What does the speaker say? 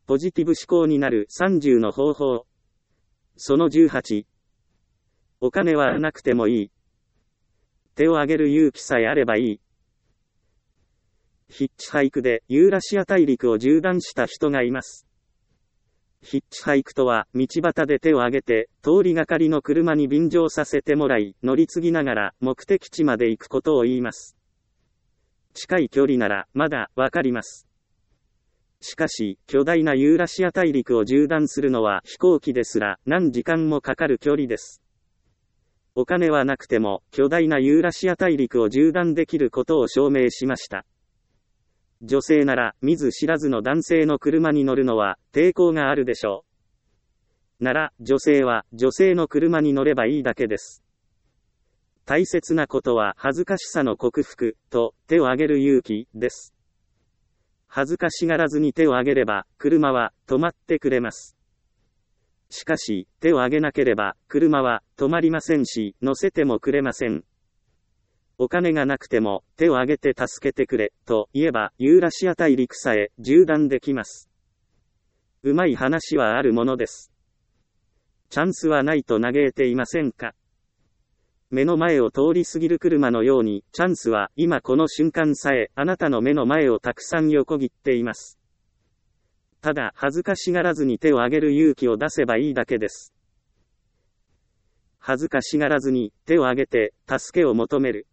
ポジティブ思考になる30の方法。その18。お金はなくてもいい。手を挙げる勇気さえあればいい。ヒッチハイクでユーラシア大陸を縦断した人がいます。ヒッチハイクとは、道端で手を挙げて、通りがかりの車に便乗させてもらい、乗り継ぎながら目的地まで行くことを言います。近い距離なら、まだ、わかります。しかし、巨大なユーラシア大陸を縦断するのは飛行機ですら、何時間もかかる距離です。お金はなくても、巨大なユーラシア大陸を縦断できることを証明しました。女性なら、見ず知らずの男性の車に乗るのは、抵抗があるでしょう。なら、女性は、女性の車に乗ればいいだけです。大切なことは、恥ずかしさの克服、と、手を挙げる勇気、です。恥ずかしがらずに手を挙げれば、車は、止まってくれます。しかし、手を挙げなければ、車は、止まりませんし、乗せてもくれません。お金がなくても、手を挙げて助けてくれ、と言えば、ユーラシア大陸さえ、縦断できます。うまい話はあるものです。チャンスはないと嘆いていませんか？目の前を通り過ぎる車のように、チャンスは、今この瞬間さえ、あなたの目の前をたくさん横切っています。ただ、恥ずかしがらずに手を挙げる勇気を出せばいいだけです。恥ずかしがらずに、手を挙げて、助けを求める。